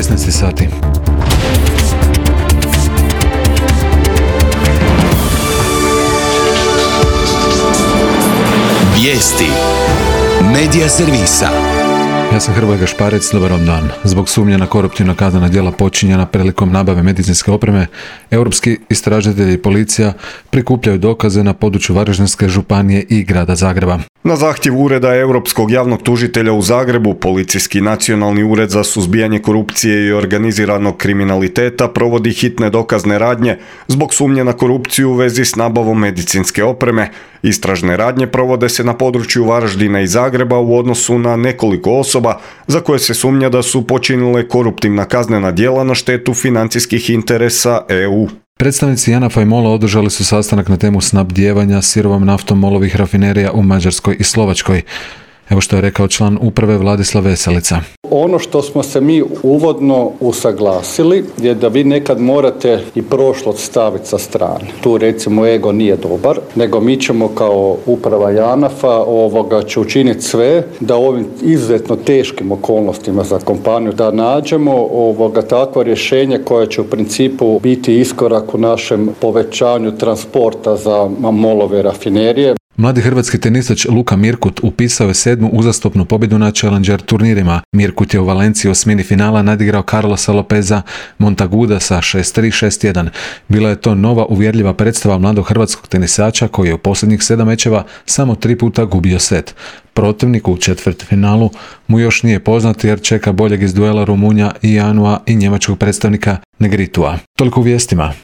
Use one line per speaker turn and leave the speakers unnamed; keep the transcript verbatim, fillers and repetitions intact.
šesnaest sati.
Vijesti Medija servisa.
Ja sam Hrvoje Gašparec, dobar vam dan. Zbog sumnje na koruptivna kaznena djela počinjena prilikom nabave medicinske opreme, europski istražitelji i policija prikupljaju dokaze na području Varaždinske županije i grada Zagreba.
Na zahtjev Ureda Europskog javnog tužitelja u Zagrebu, Policijski nacionalni ured za suzbijanje korupcije i organiziranog kriminaliteta provodi hitne dokazne radnje zbog sumnje na korupciju u vezi s nabavom medicinske opreme. Istražne radnje provode se na području Varaždina i Zagreba u odnosu na nekoliko osoba za koje se sumnja da su počinile koruptivna kaznena djela na štetu financijskih interesa E U.
Predstavnici JANAF-a i MOL-a održali su sastanak na temu snabdijevanja sirovom naftom MOL-ovih rafinerija u Mađarskoj i Slovačkoj. Evo što je rekao član uprave Vladislav Veselica.
Ono što smo se mi uvodno usaglasili je da vi nekad morate i prošlost staviti sa strane. Tu recimo ego nije dobar, nego mi ćemo kao uprava JANAF-a ovoga će učiniti sve da ovim izuzetno teškim okolnostima za kompaniju da nađemo ovoga takvo rješenje koje će u principu biti iskorak u našem povećanju transporta za MOL-ove rafinerije.
Mladi hrvatski tenisač Luka Mirkut upisao je sedmu uzastopnu pobjedu na Challenger turnirima. Mirkut je u Valenciji osmini finala nadigrao Carlosa Lopeza Montaguda sa šest tri šest jedan. Bila je to nova uvjerljiva predstava mladog hrvatskog tenisača koji je u posljednjih sedam mečeva samo tri puta gubio set. Protivnik u četvrtfinalu mu još nije poznat jer čeka boljeg iz duela Rumunja i Janua i njemačkog predstavnika Negritua. Toliko u vijestima.